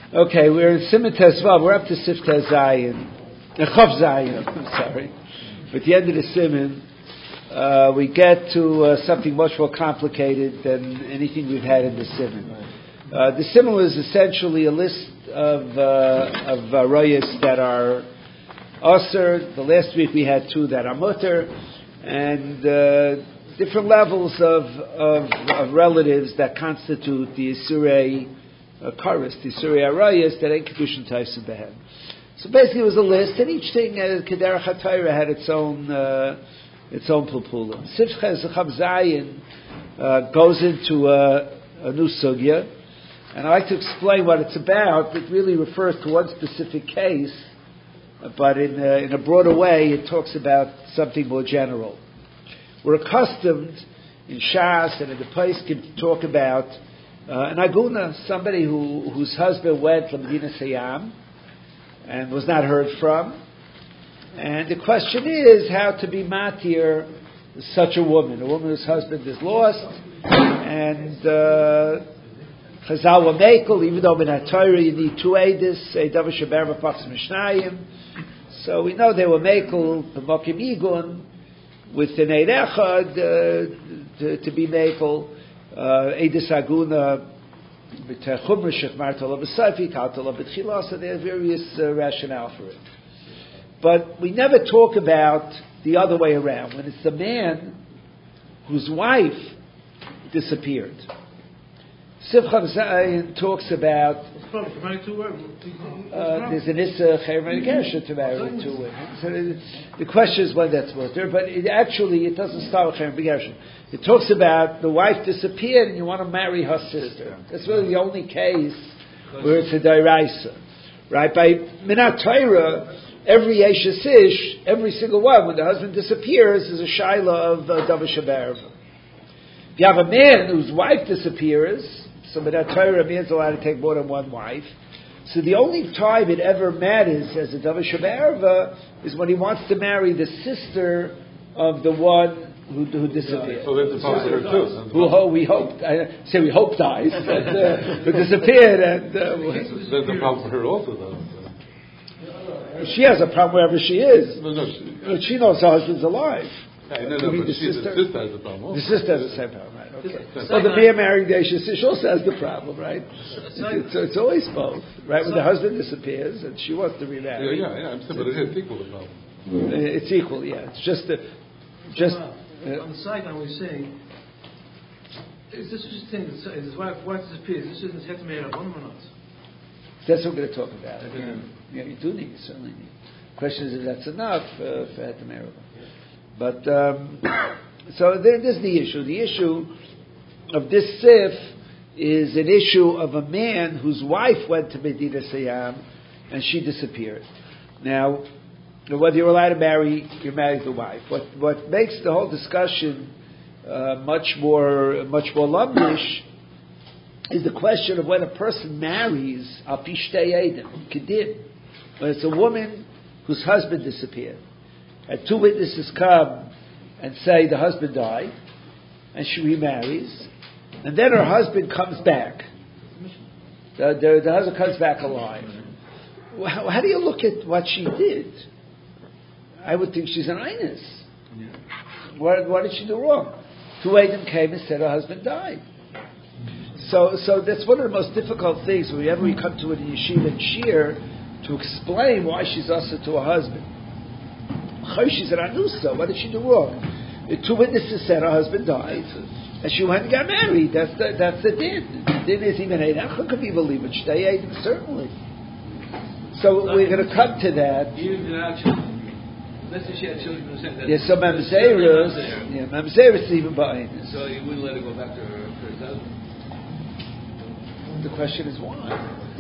Okay, we're in Siman Tezvav. We're up to Sifteh Zayin. Chav Zayin, I'm sorry. At the end of the Siman, we get to something much more complicated than anything we've had in the Siman. The Siman was essentially a list of royas that are Aser. The last week we had two that are Mutter, and different levels of relatives that constitute the Isurei Karis, the Isurei Arayas that ain't Kedushin Taisim Behen. So basically it was a list, and each thing, Kederach HaTorah, had its own pulpula. Sifchez Chav Zayin goes into a new sugya, and I like to explain what it's about. It really refers to one specific case, but in a broader way, it talks about something more general. We're accustomed in Shas and in the place to talk about an aguna, somebody whose husband went to Medina Sayam and was not heard from. And the question is how to be matir such a woman whose husband is lost, and Chazal wa mekel, even though in Torah you need two edis, a davar sheber v'pachs mishnayim. So we know they were mekel b'mokim igun with an eid echad to be mekel edis aguna b'techumra shechmartala b'sayfi kaltala b'tchila. So there are various rationale for it. But we never talk about the other way around, when it's the man whose wife disappeared. Sifchav Zayin talks about there's an Issa Chayim Gersha to marry with two women. So the question is whether that's mutter, but it doesn't start with Chayim Gersha. It talks about the wife disappeared and you want to marry her sister. That's really the only case where it's a Dairaisa. Right? By Minat Torah, every Yeshes Ish, every single one, when the husband disappears, is a Shaila of Davar Sheber. If you have a man whose wife disappears, so Minat Torah, a man's allowed to take more than one wife. So the only time it ever matters as a Davar Sheber is when he wants to marry the sister of the one who disappeared. So there's a problem for her too. We hope dies, but disappeared. And there's a problem for her also, though. She has a problem wherever she is. No, she knows her husband's alive. But the sister has the problem also. The sister has the same problem, right? Okay. Well, the mere marrying Daishish also has the problem, right? It's always both, right? When the husband disappears and she wants to remarry. Yeah. I'm saying, but it's equal the problem. It's equal, yeah. It's just on the side line, we're saying, is this just thing? Is his wife disappears? This isn't have to marry a woman or not? That's what we're going to talk about. Yeah, you do need, you certainly need. The question is if that's enough for her to marry. But, so there's the issue. The issue of this sif is an issue of a man whose wife went to Medina Sayam and she disappeared. Now, whether you're allowed to marry, you marry the wife. What makes the whole discussion much more lumdish is the question of when a person marries al pi shtei edim, kedin. When it's a woman whose husband disappeared, and two witnesses come and say the husband died, and she remarries, and then her husband comes back. The husband comes back alive. How do you look at what she did? I would think she's an Inus. Yeah. What did she do wrong? Two Adam came and said her husband died. So that's one of the most difficult things whenever we come to it in Yeshiva and Shir to explain why she's also to her husband. She's an Anusa. What did she do wrong? The two witnesses said her husband died, and she went and got married. That's the din. The din is even Eidah. How could people leave it? Certainly. So we're going to come to that. Let's say she had children who said that. Yes, so Mamzerus is even behind this. So you wouldn't let her go back to her first husband? The question is why?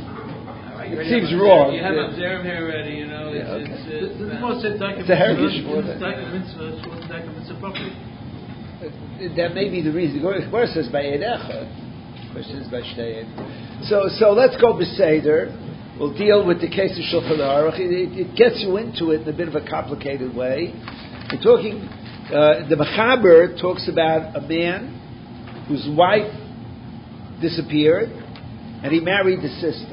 It seems wrong. You have Mamzerim here already, you know. It's a heritage for that. That may be the reason. The Gemara says by Eidecha. The question is by Shtei. So let's go Beseder. We'll deal with the case of Shulchan Aruch. It gets you into it in a bit of a complicated way. We're talking, the Mechaber talks about a man whose wife disappeared, and he married the sister.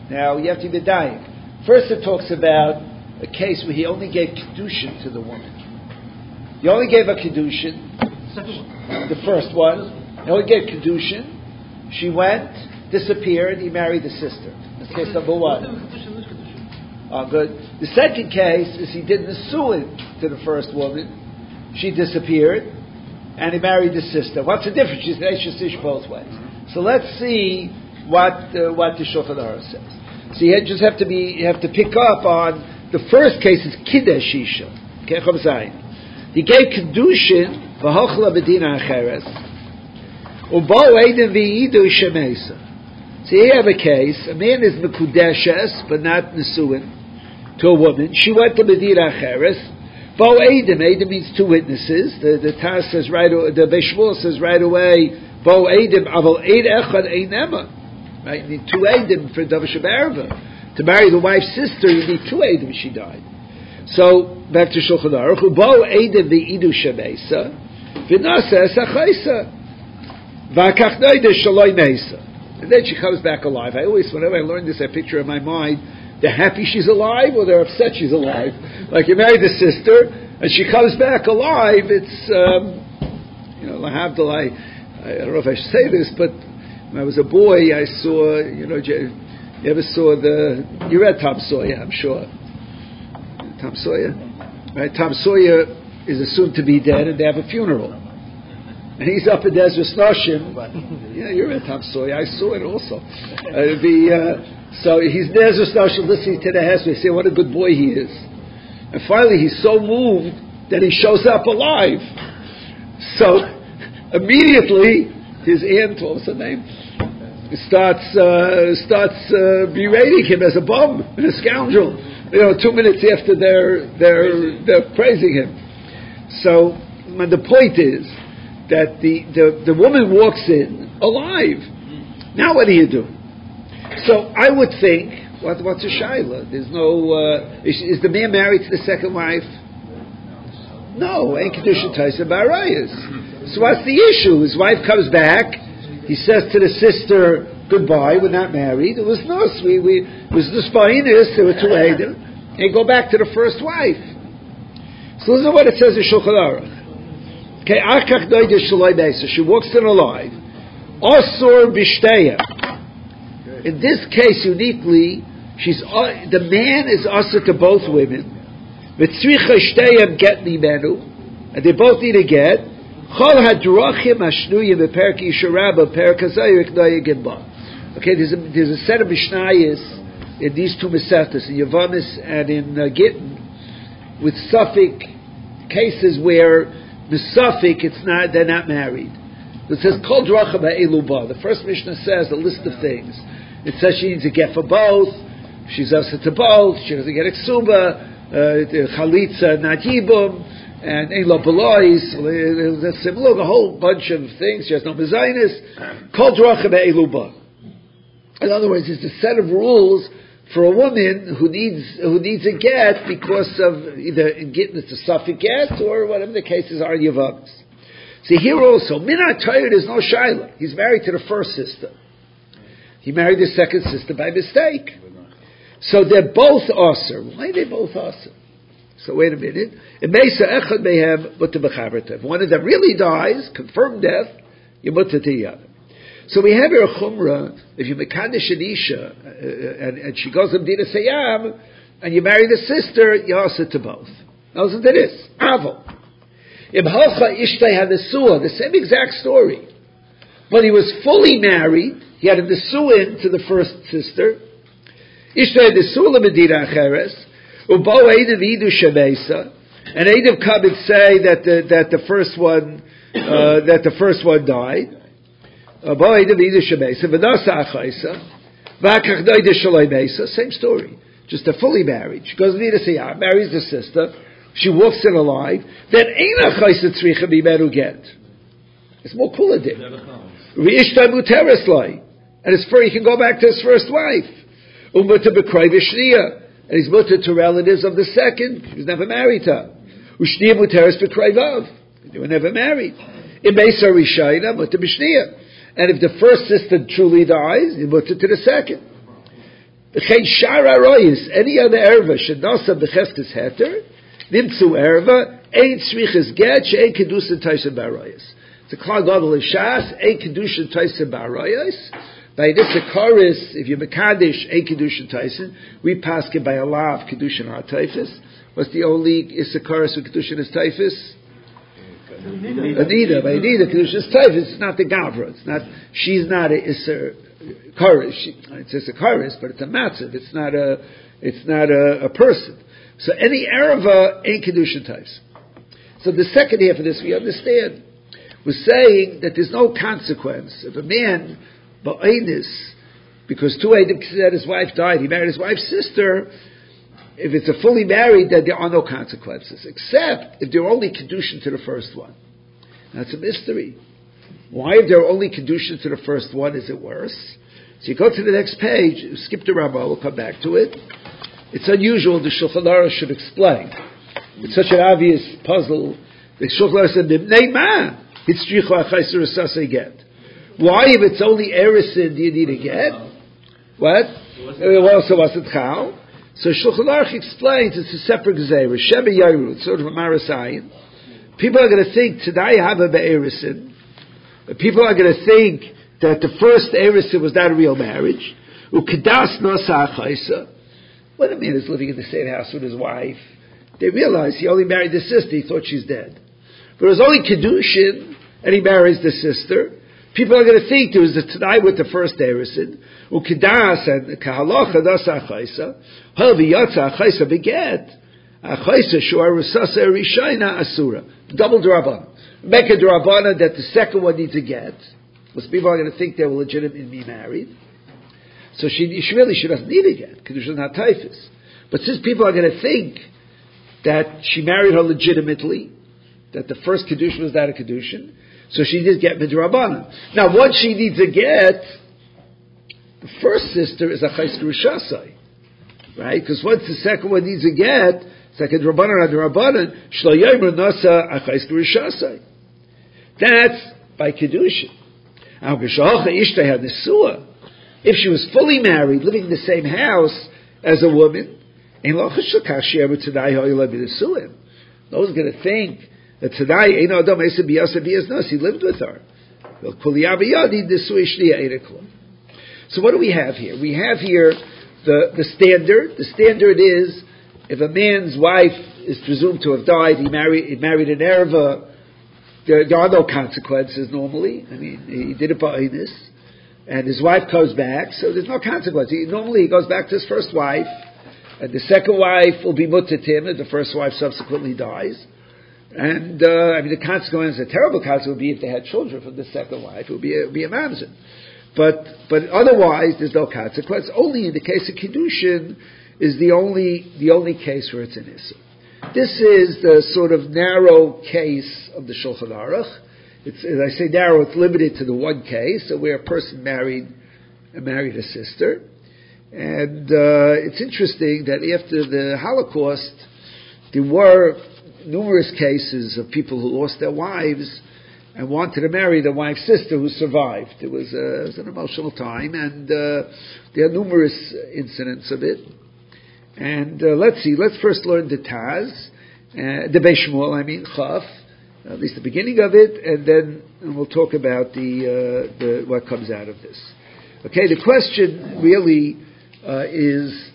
Now, you have to be dying. First, it talks about a case where he only gave Kedushin to the woman. He only gave her Kedushin. The first one. He only gave Kedushin. She went, disappeared, he married the sister. That's case number one. Oh, good. The second case is he did Nesuin to the first woman. She disappeared, and he married the sister. What's the difference? She's an Eishes Ish both ways. So let's see what the Shulchan Aruch says. So you just have to pick up on the first case is Kiddush Isha. Okay, Chav Zayin. He gave Kedushin v'hochla b'dina acheres u'bo eidem v'iyidu shemesa. So here you have a case. A man is mekudeshes but not nesuin to a woman. She went to Medina Acheres. Bo Eidim. Eidim means two witnesses. The Taz says the Beis Shmuel says right away. Bo Eidim. Aval Eid Echad Einema. Right. You need two Eidim for Davar Shebarva. To marry the wife's sister, you need two Eidim. She died. So back to Shulchan Aruch. Bo Eidim v'iidu shemesa v'nasa esachaisa v'akach noida shaloi meisa. And then she comes back alive. Whenever I learn this, I picture in my mind, they're happy she's alive or they're upset she's alive. Like you married the sister and she comes back alive, it's, lahavdil, I don't know if I should say this, but when I was a boy, I saw, you ever saw you read Tom Sawyer, I'm sure. Tom Sawyer? Right, Tom Sawyer is assumed to be dead and they have a funeral. And he's up in Ezras Noshim. Yeah, you're in Tom Sawyer. I saw it also. So he's in Ezras Noshim listening to the Hesed. They say, what a good boy he is. And finally he's so moved that he shows up alive. So immediately his aunt, what was her name? Starts berating him as a bum and a scoundrel. 2 minutes after they're praising him. So the point is that the woman walks in alive. Now what do you do? So I would think, what's a shaila? There's no. Is the man married to the second wife? No, ain't kedusha taisa barayas. So what's the issue? His wife comes back. He says to the sister, "Goodbye. We're not married. It was nice. It was the spinus. There were two Eidim, and go back to the first wife." So listen to what it says in Shulchan Aruch. Okay, she walks in alive. Asur b'shteya. In this case, uniquely, the man is asur to both women. V'tzricha shteyam get mimenu, and they both need a get. Chol hadrachim ashnuyim beperek Yisharabah perek hazayir knaya gimba. Okay, there's a set of mishnayos in these two mesechtas, in Yavamis and in Gittin, with Suffolk cases where the suffix, they're not married. It says, Kol Drachim Ha'eluba. The first Mishnah says a list of things. It says she needs a get for both, she's upset to both, she doesn't get a ksuba, chalitza, not yibum, and Eila Belois, a whole bunch of things. She has no mezainis. Kol Drachim Ha'eluba. In other words, it's a set of rules for a woman who needs a get because of either getting it's a suffix get or whatever the cases are in Yavamis. See here also, Minat Torah is no shaila. He's married to the first sister. He married the second sister by mistake. So they're both aser. Why are they both aser? So wait a minute. If one of them really dies, confirmed death, you mutter to the other. So we have here a chumrah, if you mekadesh an isha, and she goes to Medina Sayyam, and you marry the sister, you ask it to both. Now listen to this. Aval. Imhalcha ishtay had the same exact story. But he was fully married, he had a nesuin to the first sister, ishtay had nesuin Medina Acheres, ubo eidim idu shemesa, and eidim come and say that the first one died. Same story. Just a fully married. She goes to Nida Siyah, marries the sister. She walks in alive. Then Eina Chaysa Tzricha Bimeru get. It's more kuladim. Reishta Muteres Lai. And it's free, he can go back to his first wife. Umuta B'Kroi V'Shniya. And he's mutter to relatives of the second. He was never married to her. Ushniya Muteres B'Kroi Vav. They were never married. Imeisa Rishayna Muta B'Shniya. And if the first sister truly dies, you mutter to the second. Any other erva should nasa b'cheskes heter, nimtzu erva, ein tzriches get, she'ein kedusha taisa b'arayis. It's a klal gadol of shas, ein kedusha taisa b'arayis. By this akaris, if you mekadesh ein kedusha taisa, we pass it by a law of kedusha ha'taifis. What's the only isakaris with kedusha is taifis? Anida, by Anida, kedusha is taifis. It's not the gavra. It's not. She's not a isar. It's just a karis, but it's a matzav. It's not a person. So any erava ain't kedusha types. So the second half of this we understand was saying that there's no consequence if a man ba'ainis, because two Eidim said his wife died, he married his wife's sister. If it's a fully married, then there are no consequences, except if they're only kedushin to the first one. That's a mystery. Why, if they're only kedushin to the first one, is it worse? So you go to the next page, skip the Rambam, we'll come back to it. It's unusual, the Shulchan Aruch should explain. It's such an obvious puzzle. The Shulchan Aruch said, B'nei ma, hitzrichu achayser asasei get. Why, if it's only erisin, do you need a get? What? Well, so what's it chal? So Shulchan Aruch explains it's a separate gzeira. Sheba Yairut, it's sort of a marasayin. People are going to think, today I have a be'erisin. People are going to think that the first erisin was not a real marriage. Ukedas nosa achaysa. When a man is living in the same house with his wife, they realize he only married the sister, he thought she's dead. But it was only kedushin, and he marries the sister. People are going to think there was a tonight with the first erisin. Ukedas and kahalocha nosa achaysa. However, yatsa achaysa beget. Achaysa shor rusasa rishayna asura. Double drabana. Make a drabana that the second one needs a get. Because people are going to think they were legitimately married. So she doesn't need a get, because she's not typhus. But since people are going to think that she married her legitimately, that the first kedushin was not a kedushin, so she did get midrabana. Now, once she needs a get, the first sister is a chayis gerusasai, right? Because once the second one needs a get, it's like a drabanan and a drabanan, shlo yomer nasa a chayis gerusasai. That's by kedushin. If she was fully married, living in the same house as a woman, no one's going to think that today, he lived with her. So what do we have here? We have here the standard. The standard is, if a man's wife is presumed to have died, he married an erva, there are no consequences normally. I mean, he did it by this. And his wife comes back, so there's no consequence. Normally he goes back to his first wife, and the second wife will be mutter to him, and the first wife subsequently dies. And, the consequence, a terrible consequence would be if they had children from the second wife, it would be a mamzer. But otherwise, there's no consequence. Only in the case of Kiddushin is the only case where it's an issue. This is the sort of narrow case of the Shulchan Aruch. It's, as I say narrow, it's limited to the one case, where a person married a sister. And it's interesting that after the Holocaust, there were numerous cases of people who lost their wives and wanted to marry their wife's sister who survived. It was an emotional time, and there are numerous incidents of it. And let's first learn the Taz, the Beis Shmuel, Chaf, at least the beginning of it, and then we'll talk about the what comes out of this. Okay, the question really is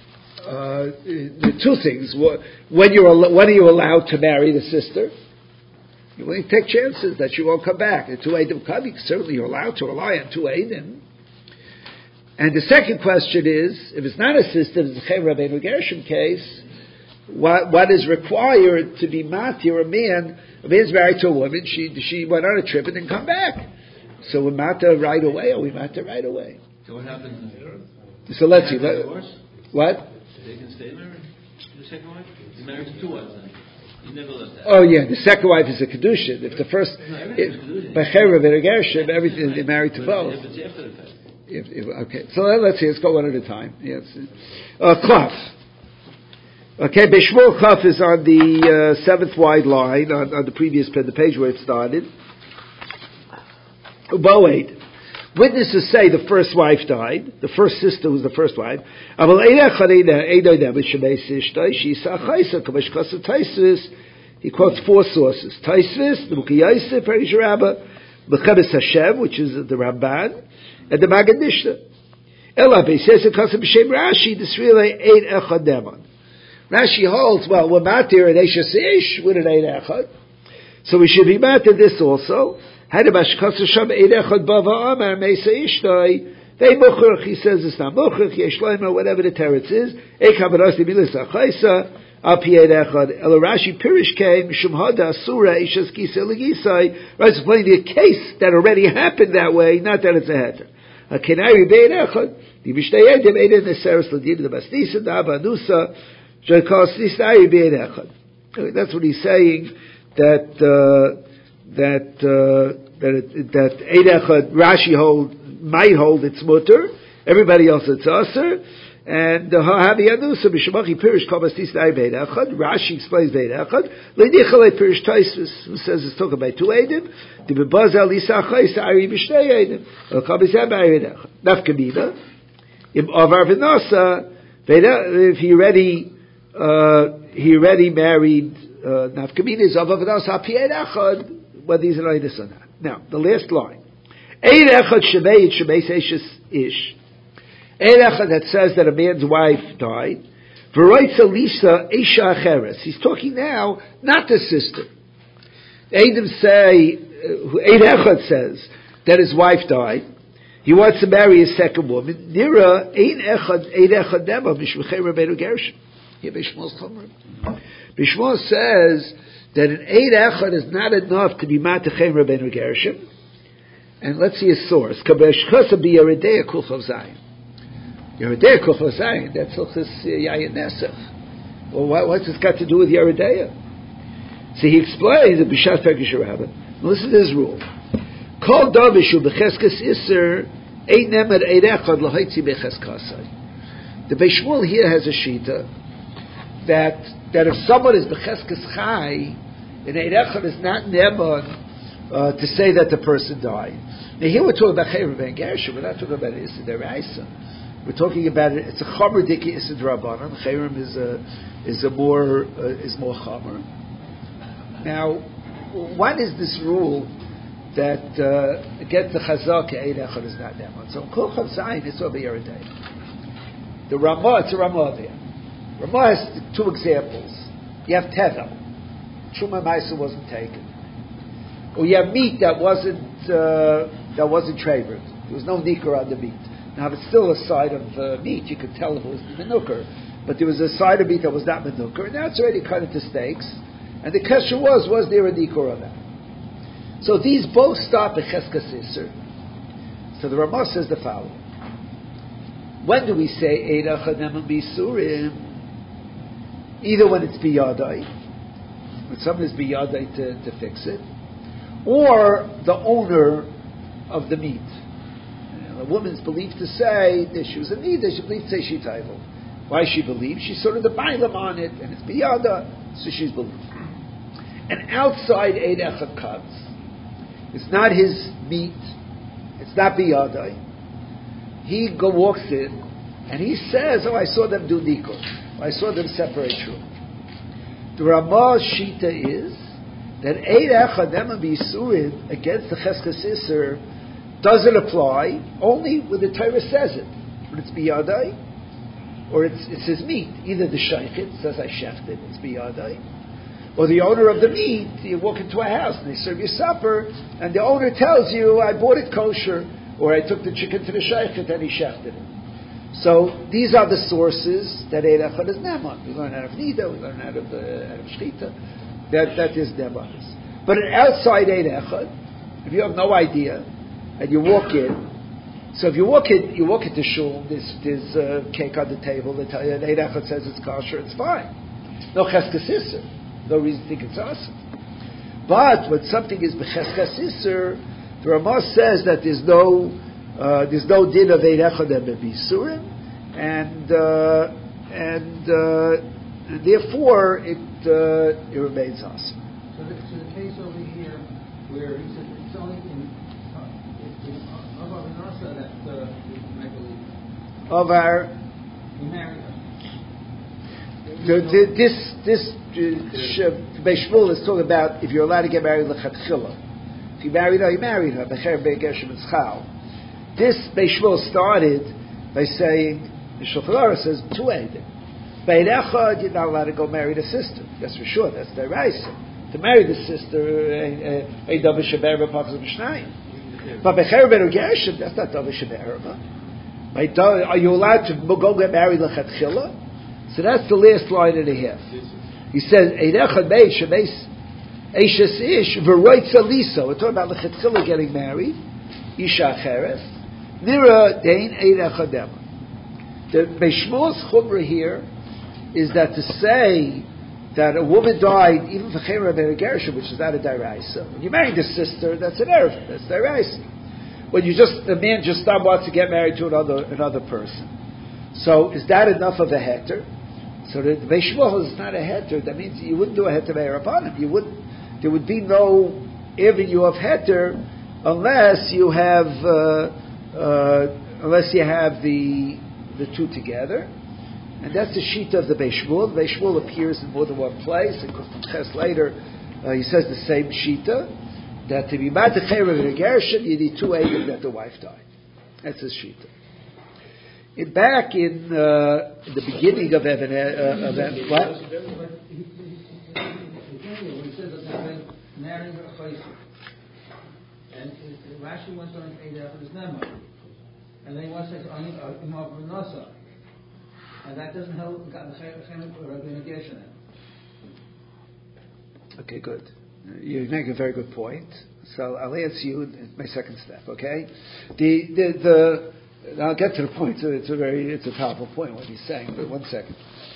the two things. When are you allowed to marry the sister? You only take chances that she won't come back. The two Eidim come, certainly you're allowed to rely on two Eidim. And the second question is, if it's not a sister, it's a Chaim Rabbeinu Gershom case, what is required to be matir a man's married to a woman, she went on a trip and didn't come back. So we matir right away, or we matir right away? So what happens in So let's see. What? They can stay married? The second wife? He's married to two wives then. He never left that. Oh yeah, the second wife is a kedusha. If the first, by Chaim Rabbeinu Gershom, everything they're married to both. If it's after the fact. Okay, so let's see. Let's go one at a time. Yes, Chaf. Okay, Beis Shmuel Chaf is on the seventh wide line on the previous the page where it started. Boed. Witnesses say the first wife died, the first sister was the first wife. He quotes four sources. Taisvis, the Buki Yosef, Perish Rabbah, B'Chebes Hashem, which is the Ramban, and the Maggid Mishnah. Ela says it comes from B'Shem Rashi, this really Eid Echad Demon. Rashi holds, well, we're matir an Eishes Ish with an Eid Echad, so we should be matir this also. Hadabash Kasasham Eid Echad Bava Amar Meisa Ishtoi. They Muchach, he says it's not Muchach, Yeshloim, whatever the teretz is. Ekabarasi Milis Achaisa. Rashi Pirish came Mishum Hada Asura Ishas Gisa Legisai. Right, explaining the case that already happened that way, not that it's a heter. Kenari Bein Echad, the Mishtayed Eden Neseres Ladid the Bastisa Daba Nusa Jakos Nistai Bein Echad. That's what he's saying that Eid Echad Rashi might hold its mutter. Everybody else it's aser. And Havi Anusa B'Shemachi Pirish Kabastis Dai Beid Echad. Rashi explains Beid Echad. Leidichalei Pirish Taisvis, who says it's talking about two Eidim. The Bebazel Lisachais Ari B'Shnei Eidim. Kabasem Beid Echad. Nafkamina. Im Avar V'Nasa. If he already married. Nafkamina is Avar V'Nasa Api Eid Echad. Whether he's an Eidus or not. Now the last line. Eid Echad Shemei Shemei Seishes Ish. Eid Echad that says that a man's wife died. V'roitza Lisa Isha Acheres. He's talking now, not the sister. Eidim say, Eid Echad says that his wife died. He wants to marry a second woman. Nira Eid Echad Nema Mishmechei Rabbeinu Gershom. Here Bishmol's Chomrim. Bishmol says that an Eid Echad is not enough to be Matachem Rabbeinu Gershom. And let's see a source. Kabesh Chasa B'Yeridei Kulchav Zayin. Yeridei Kuchva Zayin, that's Hilchas Yayin Nesach. Well, what's this got to do with Yeridei? So he explains that B'Shat Pekish Rabbah. Listen to this rule. Kol Davishu B'Cheskes Isser Ein Nemer Eid Echad L'Haitzi B'Cheskasai. The Beishmul here has a shita that if someone is B'Cheskes Chai, an Eid Echad is not Nemer to say that the person died. Now here we're talking about Chayim Ben Gershom, we're not talking about Issa Deraisa. We're talking about it. It's a chamer diki issa drabanan. Chayrim is more chamer. Now, what is this rule that get the chazak Eid Echad is not neman? So in Kol Chav Zayin it's over Yeridei. The Ramah, it's a Ramah there. Ramah has two examples. You have tevel, Truma Maisa wasn't taken, or you have meat that wasn't trevered. There was no nikkur on the meat. Now, if it's still a side of meat, you could tell if it was menukker. But there was a side of meat that was not menukker, and that's already cut into steaks. And the question was there a nikkur on that? So these both stop at Cheskas Isser. So the Ramah says the following. When do we say Eid Echad Neman B'Yisurim? Either when it's Biyadai, when someone is Biyadai to fix it, or the owner of the meat. A woman's believed to say that she was a nida, she believed to say she taival. Why she believes? She's sort of the bailam on it, and it's biyada, so she's believed. And outside Eid Echad comes, it's not his meat, it's not biyada. He walks in, and he says, I saw them do nikkur. I saw them separate true. The Ramah's shita is that Eid Echad Neman B'Yisurim against the Cheskas Isser doesn't apply only when the Torah says it. When it's biyadai, or it's his meat. Either the shaychit says I shechted, it's biyadai, or the owner of the meat, you walk into a house and they serve you supper, and the owner tells you, I bought it kosher, or I took the chicken to the shaychit and he shechted it. So these are the sources that Eid Echad is neman. We learn out of Nida, we learn out of Shchita, that is neman. But outside Eid Echad, if you have no idea, and you walk in. So if you walk into shul, there's cake on the table. They tell you Eid Echad says it's kosher. It's fine. No cheskas isser. No reason to think it's awesome. But when something is b'cheskas isser, the Ramah says that there's no din of Eid Echad and b'Yisurim, and therefore it remains awesome. So the case over here where he said it's only in Parnasa that I believe. Of our He married her. this Beis Shmuel is talking about if you're allowed to get married lechatchila. If you married her, you married her. Becher be'gershim etzchal. This Beis Shmuel started by saying the Shulchan Aruch says two edim. Be'ed echad, you're not allowed to go marry the sister. That's for sure. That's the Raisa. To marry the sister, a davar shebe'erba pakas b'shnayim. But becher be'gershim, that's not davar shebe'erba. Are you allowed to go get married lechatchila? So that's the last line and a half. He says, Eid echad be'ed shebeis eishes ish v'roitza liso. We're talking about lechatchila getting married. Isha cheres. Nira dein Eid echad dema. The Beis Shmuel's chumrah here is that to say that a woman died even for Chera ben Gershom, which is not a deraisa. When you marry the sister, that's an erva. That's deraisa. When a man just wants to get married to another person. So is that enough of a heter? So the Beis Shmuel is not a heter. That means you wouldn't do a heter meir upon him. There would be no avenue of heter unless you have the two together. And that's the shita of the Beis Shmuel. The Beis Shmuel appears in more than one place. And Ches later, he says the same shita, that to be mad to Chera ben Gershom, you need two eidim that the wife died. That's his shita. Back in the beginning of Even, what? When he says that marrying her chaysim, and Rashi wants to eid after his nema, and then he wants to say imam v'nasa, and that doesn't help the Rabbeinu Gershon. Okay, good. You make a very good point. So I'll answer you in my second step. Okay, I'll get to the point. It's a powerful point what he's saying. But 1 second.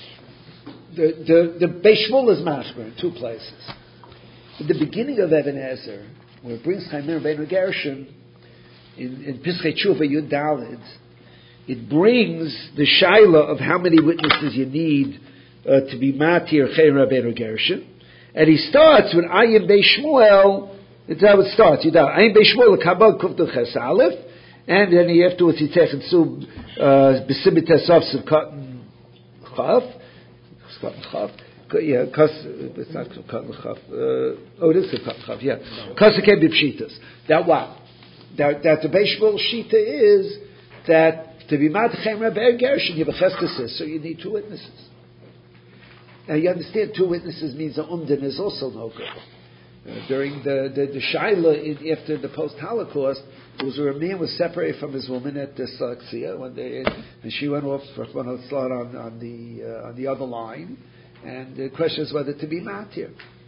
The Beis Shmuel is mashmer in two places. In the beginning of Even Ezer, where it brings Chaim ben Gershon in Pischei Tshuva Yud Daled, it brings the shaila of how many witnesses you need to be matir Chaim ben Gershon, and he starts with Ayin Beis Shmuel. It's how it starts. Ayin Beis Shmuel Kabod Kuftul Ches Aleph. And then afterwards he takes and sub b'sibit esav cotton chaf. Yeah, it's not cotton chaf. It is cotton chaf. Yeah, kasakei b'pshitas. That what? That the Beis Shmuel shita is that to be matchem Rabbi Gershon you have a cheskes, so you need two witnesses. Now you understand, two witnesses means the umdin is also no good. During the shaila after the post-Holocaust, it was where a man was separated from his woman at the Salaksia one day, and she went off for one of the slot on the other line, and the question is whether to be matir.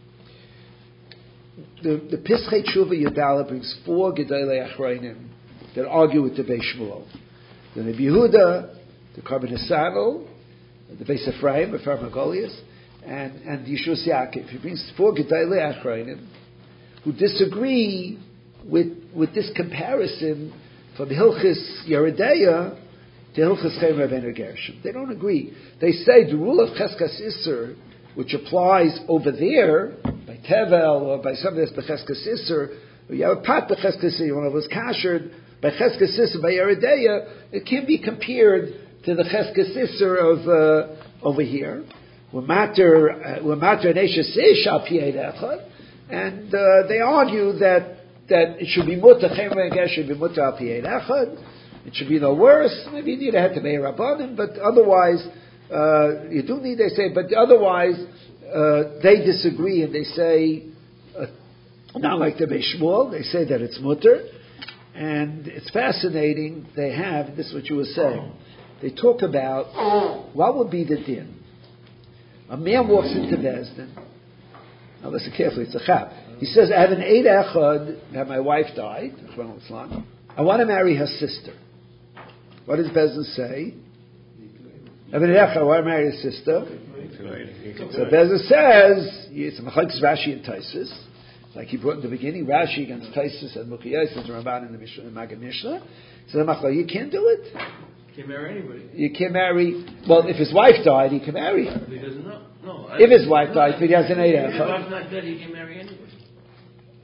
The Pischei Tshuva Yudala brings 4 Gedolei Achronim that argue with the Beis Shmuel. The Rebbe Yehuda, the Karban Hasanel, the Beis Ephraim, the Farmagolius, and Yeshua Yaakov. He brings 4 Gedolei Achronim who disagree with this comparison from Hilchis Yeredeya to Hilchis Chaim Rabbeinu Gershom. They don't agree. They say the rule of Cheskas Isser, which applies over there by Tevel or by something that's by Cheskas Isser, you have a pot by Cheskas Isser, one of those kashered by Cheskas Isser by Yeredeya, it can be compared to the Cheskas Isser of over here. Matter an Eishes Ish al Pi Eid Echad, and they argue that it should be mutter Chaim ben Gershom should be mutter al Pi Eid Echad. It should be no worse. Maybe you need a heter meir rabbanim, but otherwise you do need. They say, but otherwise they disagree and they say not like the Beis Shmuel. They say that it's mutter, and it's fascinating. They have this is what you were saying. They talk about what would be the din. A man walks into Bezdin. Now listen carefully, it's a chap. He says, I have an Eid Echad that my wife died. I want to marry her sister. What does Bezdin say? I have an Eid Echad, I want to marry her sister. So Bezdin says, it's Machlokes Rashi and Taisus. Like he brought in the beginning, Rashi against Taisus and Mukiyos and Ramban in the Maggid Mishnah. So you can't do it. You can't marry anybody. You can't marry. Well, if his wife died, he can marry her. He doesn't know. No. If his wife died, if he has an Eid Echad. If his wife's not dead, he can marry anybody.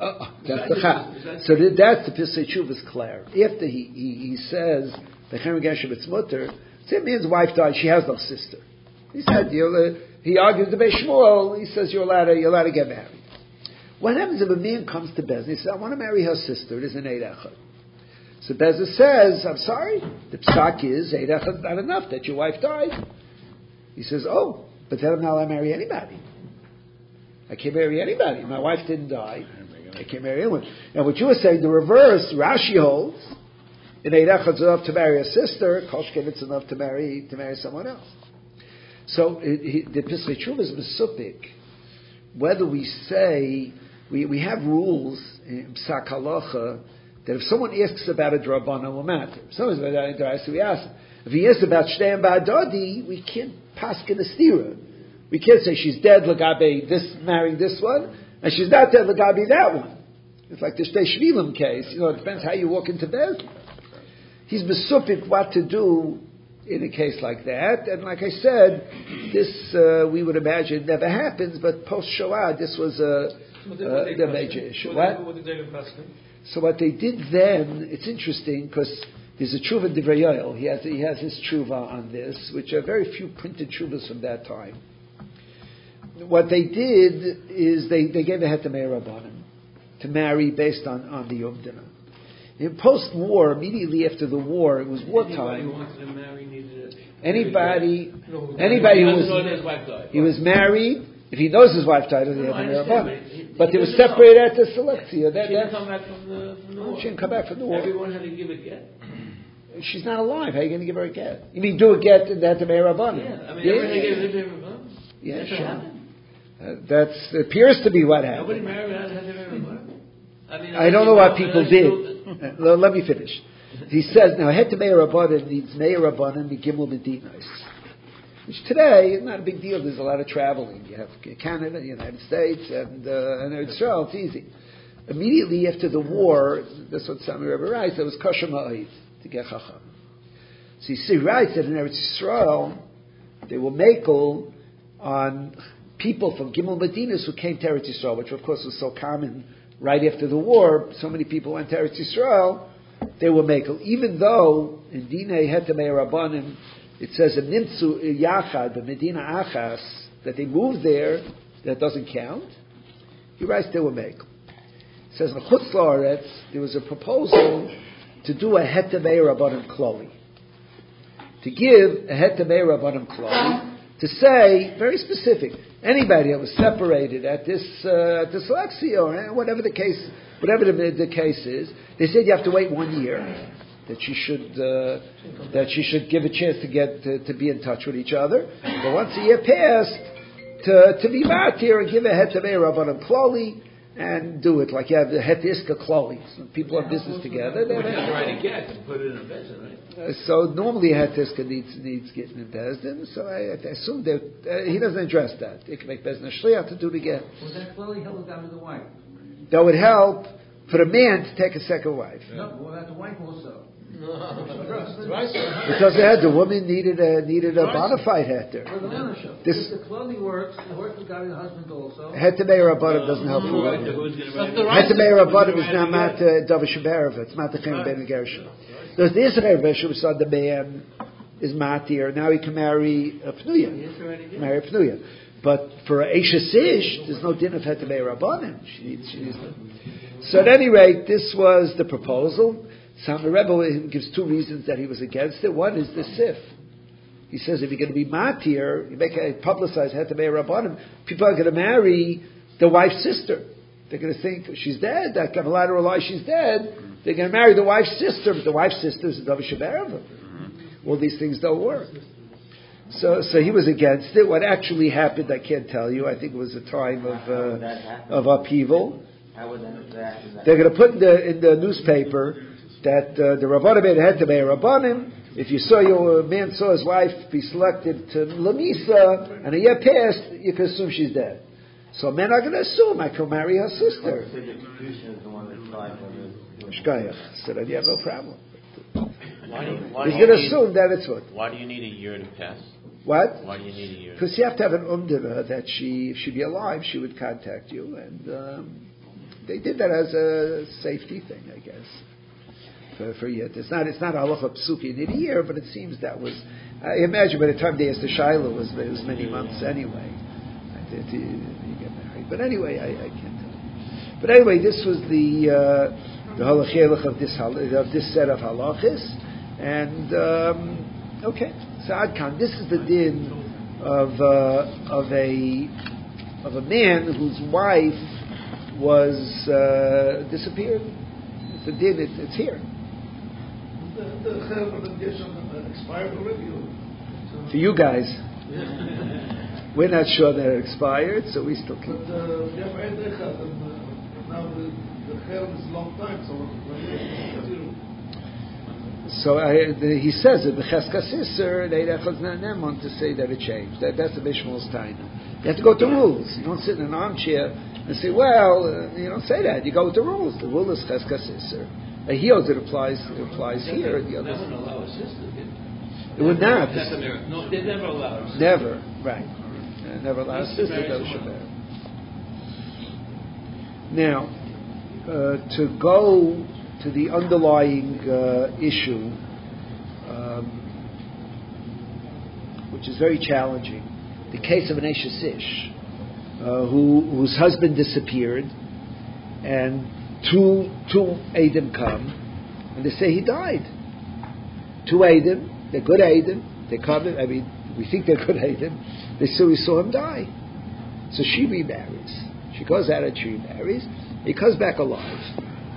That's the chap. So that's the Pisei Tshuvas Claire. After he says the Cherem Geshem it's mutter, so it means wife died. She has no sister. He said he argues the Beis Shmuel. He says you're allowed to get married. What happens if a man comes to Bezin? He says I want to marry her sister. It is an Eid Echad. So Bezin says I'm sorry. The psak is Eid Echad is not enough that your wife died. He says but then I'm not allowed to marry anybody. I can't marry anybody. My wife didn't die. I can't marry anyone. And what you were saying, the reverse, Rashi holds, in Eid Echad it's enough to marry a sister, Koshken it's enough to marry someone else. So the Pisei Tshuvah is mesupik. Whether we say, we have rules in Psak Halacha, that if someone asks about a Drabana, will matter. If someone's about a Drabana, we ask. If he asks about Shtei and Ba'adadi, we can't paskin a stira. We can't say she's dead, Lagabe, marrying this one, and she's not dead, Lagabe, that one. It's like the Shtei Shvilim case. It depends how you walk into bed. He's mesupik what to do in a case like that. And like I said, this, we would imagine never happens, but post-Shoah, this was the major issue. So what they did then, it's interesting, because there's a tshuva Divrei Yoel. He has his tshuva on this, which are very few printed tshuvas from that time. What they did is they gave a hetamei rabbanim to marry based on the Yom Dinah. In post-war, immediately after the war, it was wartime. Anybody who was married, if he knows his wife died, doesn't have hetamei rabbanim. But they were separated at the selectia. She didn't come back from the war. She didn't come back from the war. Everyone had to give a get. She's not alive. How are you going to give her a get? You mean do a get and that to hetamei rabbanim? Yeah, I mean everyone had to give a rabbanim. Yeah, sure. That appears to be what happened. Nobody married without hetamei rabbanim. I don't know what people did. Let me finish. He says now hetamei rabbanim needs mei rabbanim gimel medinos, which today is not a big deal. There's a lot of traveling. You have Canada, the United States, and Israel. It's easy. Immediately after the war, that's what Sami Rebbe writes. There was kosher ma'id to get chacham. So he writes that in Eretz Yisrael they were makel on people from Gimel Medinas who came to Eretz Yisrael, which of course was so common right after the war. So many people went to Eretz Yisrael. They were makel, even though in Dinei Hetamei Rabbanim it says in Nimtzu Yachad, the Medina Achas, that they moved there. That doesn't count. He writes they were makel. It says in Chutz La'aretz there was a proposal to do a Hetamei Rabbanim Kloli, to give a Hetamei Rabbanim Kloli, to say, very specific, anybody that was separated at this Lexia or whatever the case is, they said you have to wait 1 year, that she should give a chance to be in touch with each other. But once a year passed, to be matir and give a hetamei rabbanim kloli and do it like you have the hetiska kloli. So people have business together. They have to write a get and put it in a bezin, right? So normally a hetiska needs getting in bezin. So I assume that he doesn't address that. He can make bezin a shliach to do the get. Would that kloli help down with the wife? That would help for the man to take a second wife. No, well, that's the wife also. Because the woman needed a bona fide heter. This the kloli works. It works with the husband also. Hetamei rabbanim doesn't help for women. Hetamei rabbanim is not mat davar sheberev. It's not the chen ben gershon. Because the Israel Veshu saw the man is matir. Now he can marry a pnuya. But for Eishes Ish, there's no din of hetamei rabbanim. She needs. So at any rate, this was the proposal. Sami Rebbe gives two reasons that he was against it. One is the sif. He says if you're going to be matir, you make a publicized hetamei rabbanim, people are going to marry the wife's sister. They're going to think she's dead. That Kabbalah rely she's dead. They're going to marry the wife's sister, but the wife's sister is a davar sheberev. All these things don't work. So he was against it. What actually happened, I can't tell you. I think it was a time of upheaval. How would that happen? They're going to put in the newspaper that the Rabbanim made a hetamei rabbanim. If you saw your man saw his wife be selected to Lamisa and a year passed, you can assume she's dead. So men are going to assume I can marry her sister. So the execution is the one that tried for Shkayach. So then you have no problem. He's going to assume that it's what? Why do you need a year to pass? What? Why do you need a year? Because you have to have an umdana that if she'd be alive, she would contact you. And they did that as a safety thing, I guess. For yet, it's not halacha psuki in a year, but it seems that was. I imagine by the time they asked the Shiloh was many months anyway. You get married, but anyway, I can't tell you. But anyway, this was the halachilach of this set of halachis, and okay. So Adkan, this is the din of a man whose wife was disappeared. It's the din. It's here. The Chel of the Gershon expired already. For you guys, we're not sure that it expired, so we still keep. But you have heard the Chel, and now the Chel is a long time, so he says that the Cheska Sisser, they want to say that it changed. That's the Bishmal's time. You have to go with the rules. You don't sit in an armchair and say, well, you don't say that. You go with the rules. The rule is Cheska Sisser. He holds it applies here. And the others. They wouldn't allow a sister, did they? It would not. No, they never allowed a sister. Never, right. Never allow a sister to Shabbat. Now, to go to the underlying issue, which is very challenging, the case of an Eshes Ish, whose husband disappeared, and two Eidim come, and they say he died. Two Eidim, they're good Eidim, they come in, we think they're good Eidim, they say we saw him die. So she remarries. She goes out and she remarries, he comes back alive.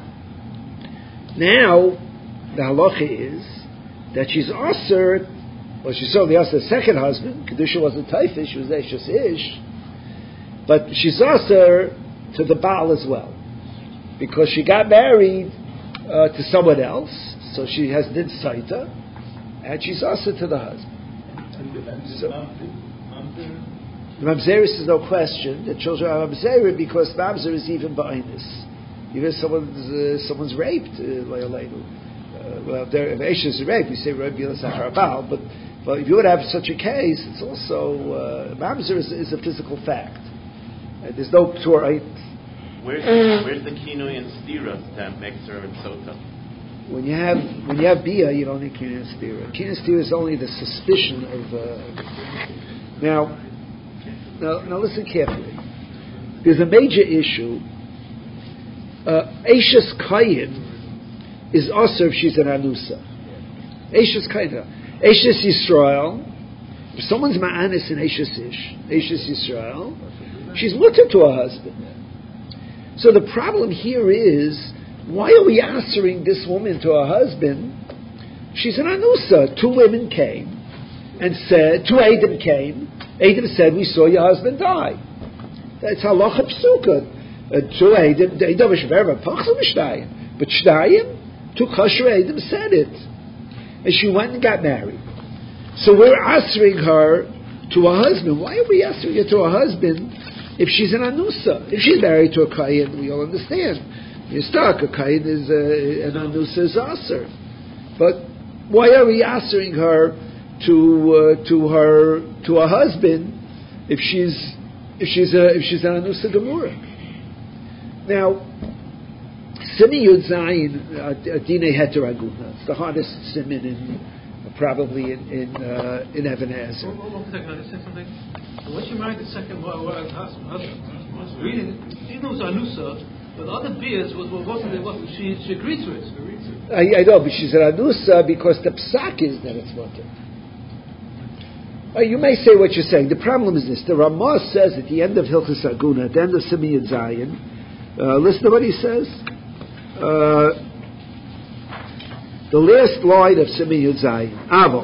Now, the halacha is that she's asur, well, she's certainly asur the second husband, Kedusha wasn't Taifish, she was Eshes Ish, but she's asur to the Baal as well, because she got married to someone else, so she has Din Saita, and she's asur to the husband. So, the Mamzeris is no question, the children are Mamzeris, because Mamzer is even Ba'inus. Even if someone's raped, well, if Eshes is raped, we say Rabbi Yisachar Baal, but if you would have such a case, it's also Mamzer is a physical fact. There's no Torah. Where's the kinui and stira that makes her and sota? When you have bia, you don't need kinui and stira. Kinui and stira is only the suspicion of. Now listen carefully. There's a major issue. Eshes Kayin is also if she's an Anusa. Eshes Kayin. Eshes Yisrael, if someone's Ma'anis in Eshes Yisrael, she's mutter to her husband. So the problem here is, why are we answering this woman to her husband? She's an Anusa. Two women came and said, two Eidim came. Eidim said, we saw your husband die. That's halacha psuka. But Shnayim, two kosher Eidim said it, and she went and got married. So we're answering her to her husband. Why are we answering her to her husband if she's an Anusa? If she's married to a Kayin, we all understand. You're stuck. A Kayin is an Anusa is Aser. But why are we answering her to her husband if she's an Anusa Gemura? Now, Simi Yud Zayin Adine Heter Aguna. It's the hardest simin probably in Even Hazer. One second, I just say something. When she married the second husband, reading, even though it was Anusa, but the other beers wasn't she agreed to it. I know, but she's an Anusa because the psak is that it's mutter. You may say what you're saying. The problem is this: the Ramah says at the end of Hilchos Aguna, at the end of Simi Yud Zayin. Listen to what he says. The last line of Simi Yud Zayin. Avo.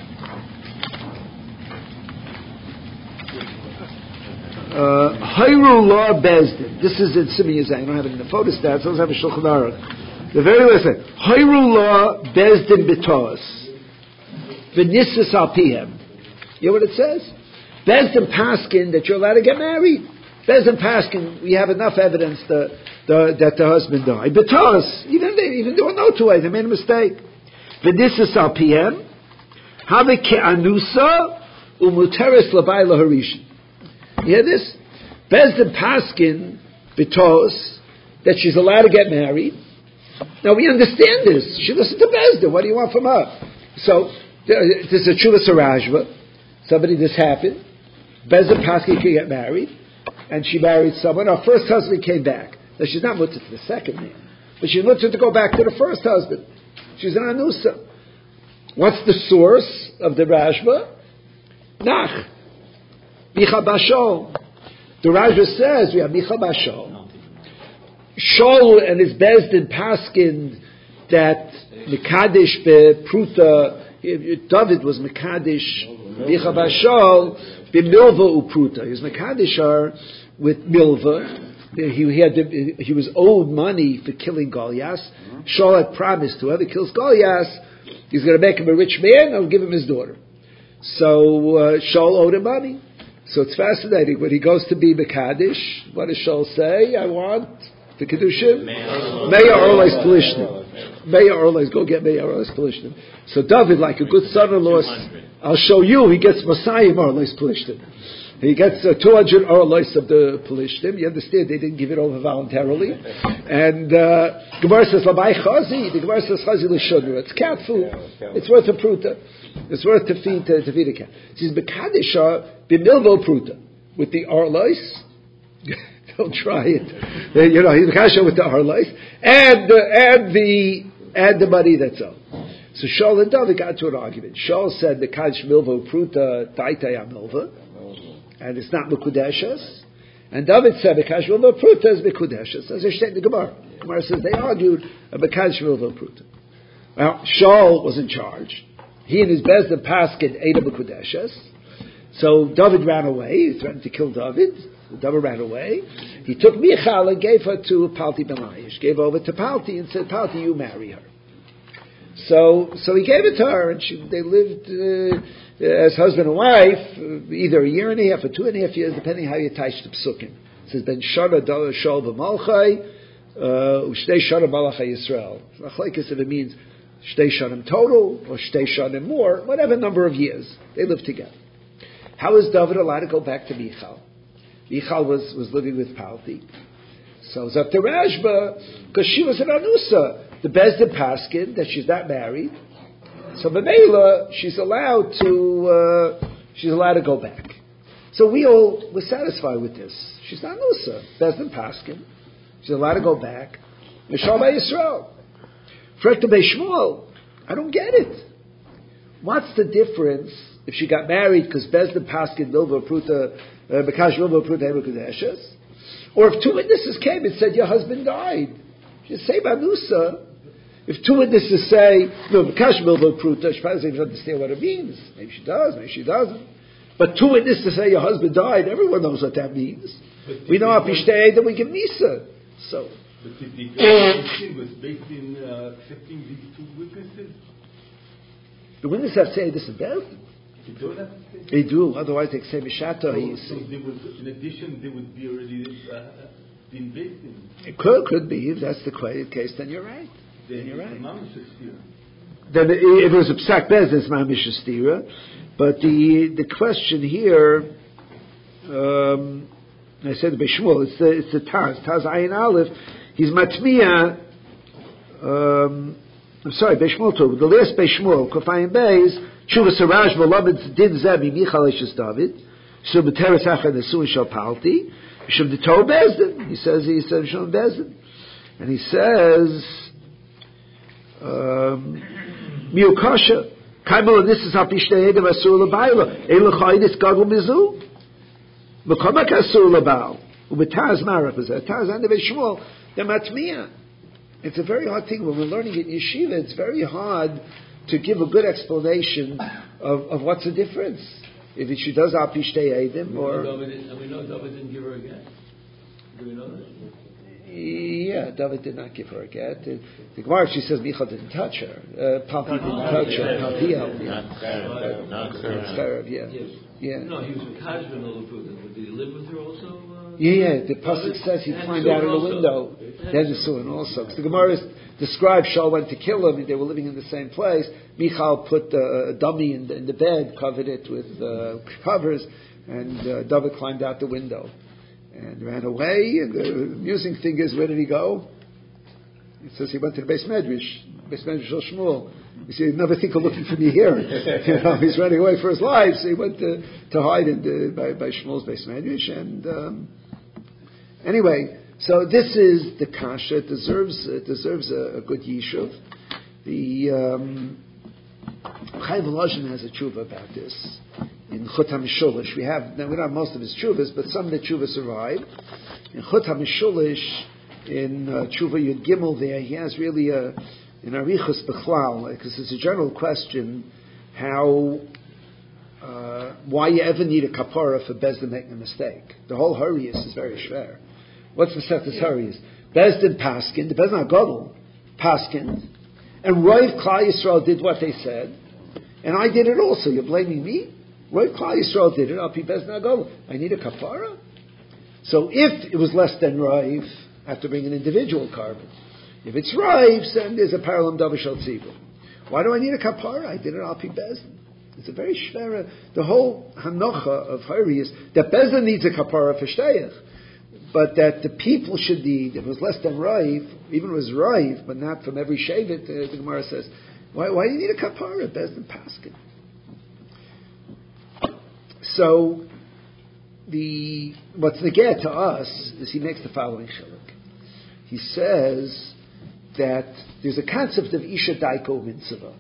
Hayru La Bezdin. This is in Simi Yud Zayin. I don't have it in the photostats. I don't have a Shulchan Aruch. The very last thing. Hayru La Bezdin B'Tos. V'Nisas Al Pihem. You know what it says? Bezdin Paskin that you're allowed to get married. Bezdin Paskin, we have enough evidence that the husband died. Because even there were no two ways, they made a mistake. V'nisas al PM, have ke'anusa umuteres l'bayla harishin. You hear this? Bezdin Paskin, Bitos, that she's allowed to get married. Now we understand this. She listened to Bezdin. What do you want from her? So this is a Chuvas Rajva. Somebody, this happened. Bezdin Paski could get married, and she married someone. Her first husband came back. Now she's not mutter to the second man, but she mutter to go back to the first husband. She's an anusa. What's the source of the Rajva? Nach. Micha Bashol. The Rajva says we have Micha Bashol. Shol and his Bezdin Paskin that Mekadesh Pruta. David was Mekadesh Micha Bashol b'Milva uPruta. He was Mekadesh her with Milva. He was owed money for killing Goliath. Shaul had promised whoever kills Goliath, he's going to make him a rich man. I'll give him his daughter. So Shaul owed him money. So it's fascinating when he goes to be Mekadesh. What does Shaul say? I want the Kedushim. Meya Orleis Pelishtim. Meya Orleis, go get Meya Orleis Pelishtim. So David, like a good son-in-law, I'll show you. He gets Messiah Orleis Pelishtim. He gets 200 orlois of the Pelishtim. You understand, they didn't give it over voluntarily. And Gemara says, Labai Chazi. The Gemara says, Chazi l'shudra. It's cat food. It's worth a pruta. It's worth to feed a cat. It says, Bekadisha b'milvo pruta. With the orlois. Don't try it. He's Bekadisha with the orlois. And the money that's owed. So Shaul and David got to an argument. Shaul said, Bekadish milvo pruta taitaya milva. And it's not Mekudeshes. And David said, Bekash Milva Pruta is Mekudeshes. As I said in the Gemara. The Gemara says they argued a Bekash Milva Pruta. Well, Shaul was in charge. He and his Bezdin Paskin ate a Mekudeshes. So David ran away. He threatened to kill David. David ran away. He took Michal and gave her to Palti Ben Laish. Gave over to Palti and said, Palti, you marry her. So he gave it to her, and they lived as husband and wife, either a year and a half or 2.5 years, depending how you touch the psukim. It says, Ben Shana Dala Shol B'Malchai, Ushtei Shana Malachai Yisrael. Machlekes if it means Shtei Shanim total, or Shtei Shanim more, whatever number of years. They lived together. How is David allowed to go back to Michal? Michal was living with Palti. So it's up to Rashba, because she was an Anusa. The Bezdin Paskin, that she's not married. So B'meila, she's allowed to go back. So we all were satisfied with this. She's not Nusa. Bezdin Paskin. She's allowed to go back. Mishal Yisrael. Frekta Beishmuel. I don't get it. What's the difference if she got married because Bezdin Paskin Milva Pruta Bekash Milva Pruta Hemukadeshes? Or if 2 witnesses came and said your husband died. She say Banusa. If 2 witnesses say, no, Bekash Milva Pruta, she probably doesn't even understand what it means. Maybe she does, maybe she doesn't. But 2 witnesses say your husband died, everyone knows what that means. We know Apishtei that we give Misa. So. But the declaration was based in accepting these 2 witnesses? The witnesses have to say this is Bezdin. They do, otherwise they say Mishato. So there was, in addition, there would be already been based in. It could be, if that's the case, then you're right. Then you're right. Then if it was a Psak Bezdin, it's Mamish Stira. But the question here, I said Beshmuel, it's the Taz. Taz Ayin Aleph, he's Matmiya, I'm sorry, Beshmuel too. The last Beshmuel, Kofayim Beis, Shuvah Saraj, Malabit Din Zebi, Michal Eshes David, Shub Teres Achad Nesuin Shal Palti, Shub the Torah Bezdin. He says Shub Bezdin. And he says, Miukasha, Kaimel, this is Hapishtei Edem Asur Labayla, Elachayis Gadol Mizu, Mekamak Asur Labal, Ubetaz Marach was that, Taz and Beshmuel, the Matmiya. It's a very hard thing when we're learning it in yeshiva. It's very hard to give a good explanation of what's the difference. If she does Apishtei Eidim or... And we know David didn't give her a get. Do we know that? Yeah, David did not give her a get. The Gemara, she says Michal didn't touch her. Palti didn't touch her. Palti helped her. Not Cherev, yeah. No, he was with Kashvan Olaputa. Did he live with her also? Yeah, the pasuk says he climbed out of the window. Then the Suin also. Because the Gemara describes Shaul went to kill him. They were living in the same place. Michal put a dummy in the bed, covered it with covers, and David climbed out the window. and ran away. And the amusing thing is, where did he go? It says he went to the Beis Medrash Shel Shmuel. You see, he'd never think of looking for me here. He's running away for his life, so he went to hide by Shmuel's Beis Medrash. And anyway, so this is the kasha. It deserves a good yishuv. The Chaim Volozhin has a tshuva about this in Chut HaMishulish. We don't have most of his tshuvas, but some of the tshuvas survive. In Chut HaMishulish, in Tshuva Yud Gimel, there he has really an arichus bechlal, because it's a general question why you ever need a kapara for Bezdin making a mistake. The whole Hurrius is very schwer. What's the Seftas Hurrius? Bezdin paskin, the Bezdin HaGadol paskin, and Roiv Klal Yisrael did what they said, and I did it also. You're blaming me? Roiv Klal Yisrael did it. I'll be Bezdin HaGadol. I need a kapara. So if it was less than Roiv, I have to bring an individual carbon. If it's Roiv, then there's a parallel Davish al Tzibur. Why do I need a kapara? I did it Al Pi Bezdin. It's a very shvera. The whole hanocha of Hari is that Bezdin needs a kapara for shteyach, but that the people should need. If it was less than Roiv, even if it was Roiv, but not from every shevet, the Gemara says, why do you need a kapara? Bezdin paskin. So what's the get to us is he makes the following shiluk. He says that there's a concept of Isha Daiko Mitzvah.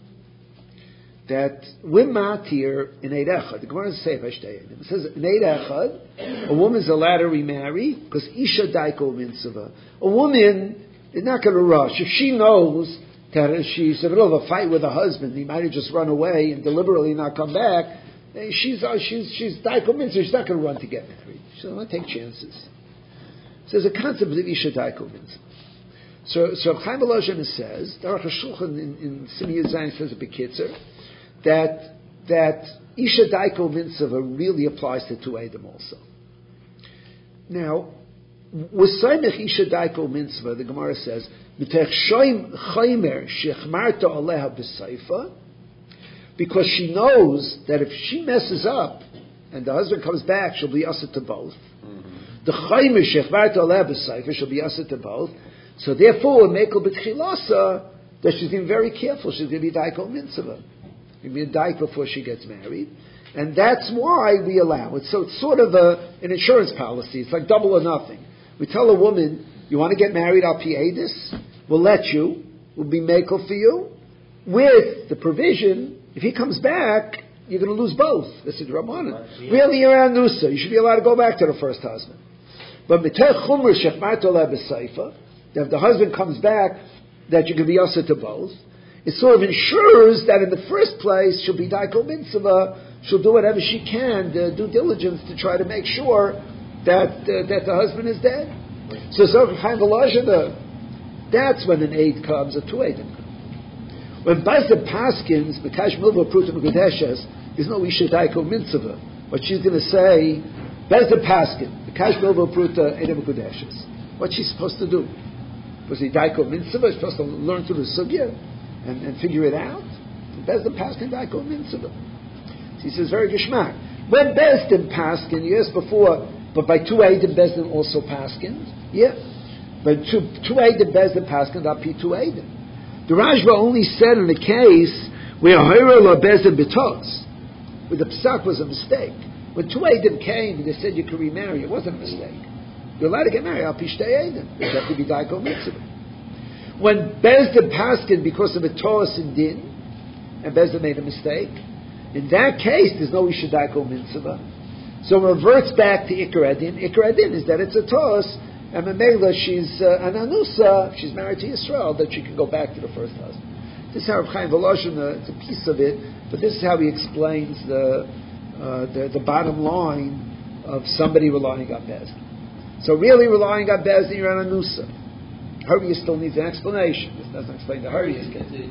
That we're matir in Eid Echad. The Gemara says, it says in Eid Echad, a woman's allowed to remarry because Isha Daiko Mitzvah. A woman is not going to rush. If she knows that she's in the middle of a fight with her husband, he might have just run away and deliberately not come back, she's Daiko Mitzvah, she's not going to run to get married. She's not going to take chances. So there's a concept of Isha Daiko Mitzvah. So Chaim Volozhin says, the Aruch HaShulchan in Simi Zayin says a Bekitzer, that Isha Daiko Mitzvah really applies to two Edom also. Now, with Saimech Isha Daiko Mitzvah, the Gemara says, B'tech Shoim Chaimer Shechmarta Aleha B'Seifa, because she knows that if she messes up and the husband comes back, she'll be usher to both. The Chaimer Shechmarta Aleha B'Seifa, she'll be usher to both. So therefore, Mekel B'Tchilasa, that she's being very careful, she's going to be Daiko Mitzvah. She'll be a Daik before she gets married. And that's why we allow it. So it's sort of an insurance policy. It's like double or nothing. We tell a woman, you want to get married, Al Pi Eidus? We'll let you. We'll be Mekel for you. With the provision, if he comes back, you're going to lose both. This is Rabbanan. Really, you're Anusa. You should be allowed to go back to the first husband. But Mitech Chumr Shechmat Oleh B'Seifa, that if the husband comes back, that you can be usher to both. It sort of ensures that in the first place she'll be Daiko Mitzvah, she'll do whatever she can, due diligence to try to make sure that the husband is dead. So Chaim Volozhin, that's when an aid comes, a two Eidim comes. When Bazda Paskins, Mekash Milva Pruta Mekudeshes, there's no Isha Daiko Mitzvah. What she's going to say, Bazda Paskin, Mekash Milva Pruta Eidim Mekudeshes. What's she supposed to do? Was he Daiko Mitzvah? She's supposed to learn through the Sugya and figure it out? Bezdin Paskin Daiko Mitzvah. He says, very Geshmak. When Bezdin Paskin, you asked before, but by two Eidim Bezdin also Paskin? Yeah. But two Eidim Bezdin Paskin, that be two Eidim. The Rajva only said in the case where Hira la Bezdin B'tos, where the Psak was a mistake. When two Eidim came and they said you could remarry, it wasn't a mistake. You're allowed to get married, Al Pi Shtei Eidim. You have to be Daiko Mitzvah. When Bezdin Paskin, because of a Torah and Din, and Bezdin made a mistake, in that case, there's no Isha Daiko Mitzvah. So it reverts back to Ikar Adin. Ikar Adin is that it's a Torah, and Memela, she's an Anusa, she's married to Yisrael, that she can go back to the first husband. This is how Chaim Volozhin, it's a piece of it, but this is how he explains the bottom line of somebody relying on Bezdin. So really relying on Bezdin, you're an Anusa. Hurrius still needs an explanation. This doesn't explain the Hurrius case. The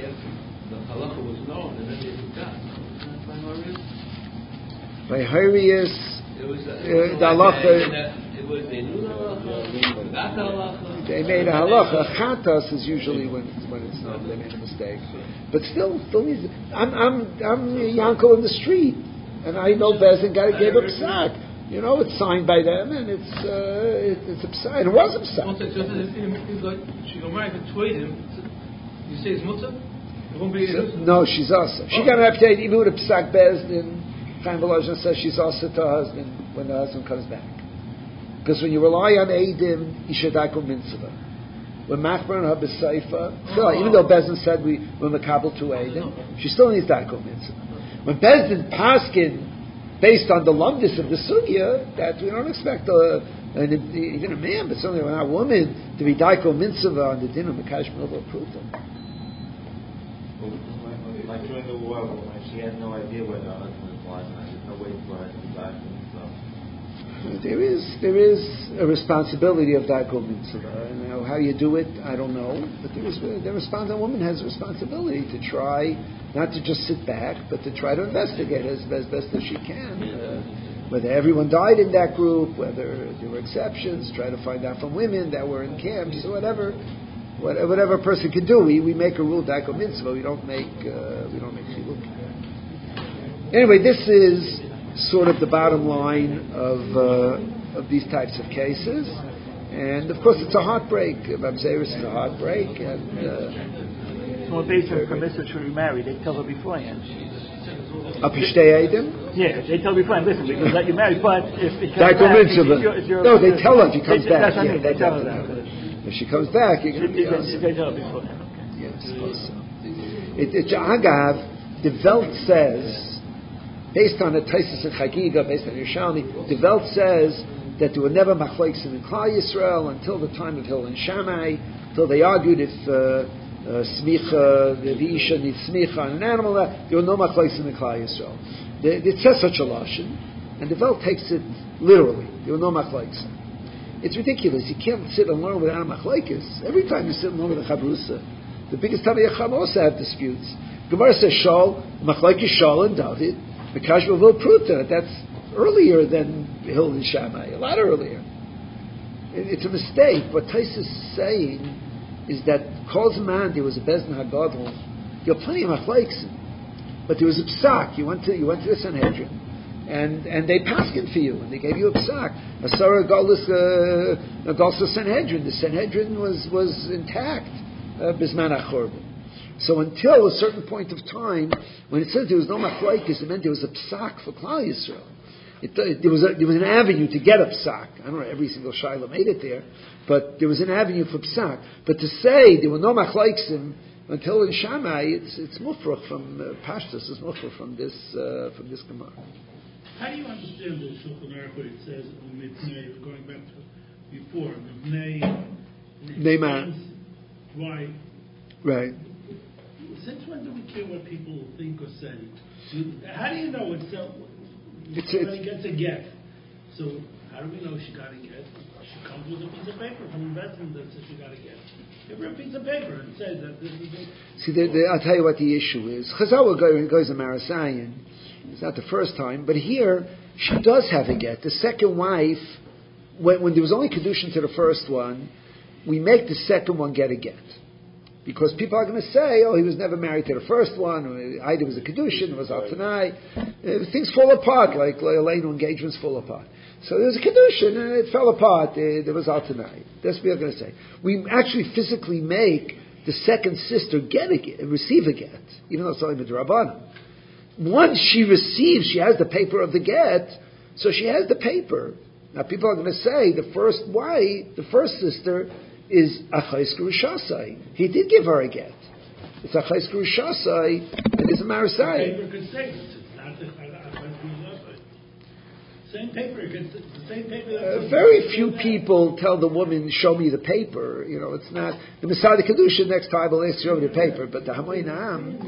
halacha was known, and then they forgot. By Hurrius, the halacha. They knew the halacha, forgot the halacha. They made a halacha. Chatas is usually when it's not. They made a mistake. But still needs. I'm Yanko in the street, and I know Bezdin gave a psak. It's signed by them, and it's a psak. It was a psak. If she got married to him, you say it's mutter? It won't be. No, she's also. She got an reputation even with a psak bezdin. Chaim Volozhin says she's also to her husband when the husband comes back. Because when you rely on eidim, yishadaku mitzvah. When machbar and her b'seifa, still, even though Bezdin said we're makabel to eidim, she still needs daku mitzvah. When Bezdin paskin, based on the lumdis of the sugya, that we don't expect even a man, but certainly a woman, to be daiko mitzvah on the din of mekash milva pruta. Like during the war, when she had no idea where her husband was, and there's no way for her to be daiko mitzvah. There is a responsibility of daiko mitzvah. How you do it, I don't know, but the woman has a responsibility to try. Not to just sit back, but to try to investigate as best as she can. Whether everyone died in that group, whether there were exceptions, try to find out from women that were in camps, or whatever a person can do. We make a rule daiko mitzvah. We don't make chiluk. Anyway, this is sort of the bottom line of these types of cases, and of course it's a heartbreak. Mamzeris is a heartbreak, and. Well, based on permissive to remarry, they tell her beforehand. Yeah, they tell her beforehand. Listen, we can let you marry, but if it comes back, no, they tell her if she comes back. That's what I mean. They tell her that. If she comes back, you're going to be. They tell her beforehand. Okay. Yes, I suppose so. Agav, the Welt says, based on the Taisus and Chagiga, based on Yerushalmi, the Welt says that there were never machlokes in Klal Yisrael until the time of Hillel and Shammai, until they argued if. Smicha, the Isha needs smicha on an animal, there were no machlokes in the Klal Yisrael. It says such a lashon, and the Welt takes it literally. There were no machlokes. It's ridiculous. You can't sit and learn without a machlokes. Every time you sit and learn with a chavrusa, the biggest Talmidei Chacham also have disputes. Gemara says Shaul, machlokes Shaul and David, Mekash Bavil Pruta. That's earlier than Hillel and Shammai, a lot earlier. It's a mistake. What Taisus is saying is that Kol Zman there was a Bezdin Hagadol. There were plenty of machlokes, but there was a psak. You went to the Sanhedrin, and they paskin for you, and they gave you a psak. Asara Galsa Sanhedrin. The Sanhedrin was intact bisman achorban. So until a certain point of time, when it says there was no machlokes, it meant there was a psak for Klal Yisrael. There was an avenue to get a psak. I don't know every single shaila made it there, but there was an avenue for psak. But to say there were no machlokes until in Shammai, it's mufrach from Pashtus, it's mufrach from this Gemara. How do you understand the Shulchan Aruch when it says Mipnei, going back to before Mipnei? Neymar. Why? Right. Since when do we care what people think or say? How do you know when somebody gets a get? So how do we know she got a get? She comes with a piece of paper from investment that says she got a get. Give her a piece of paper and says that this is it. See, I'll tell you what the issue is. Chazal goes to Marasayan. It's not the first time, but here she does have a get. The second wife, when there was only kedushin to the first one, we make the second one get a get. Because people are going to say, he was never married to the first one, or either it was a kedushin, it was al-tanai. Things fall apart, like Elenu engagements fall apart. So there was a kedushin, and it fell apart, there was al-tanai. That's what we're going to say. We actually physically make the second sister receive a get, even though it's only midrabanan. Once she receives, she has the paper of the get, so she has the paper. Now people are going to say, the first sister, is Achais Gerusasai. He did give her a get. It's Achais Gerusasai, and it's a Marasai. The paper could say it's not the Achais Gerusasai. Same paper. Very few people tell the woman, "Show me the paper." It's not the Masada Kedusha. Next time, I'll ask you over the paper. But the Hamoinam.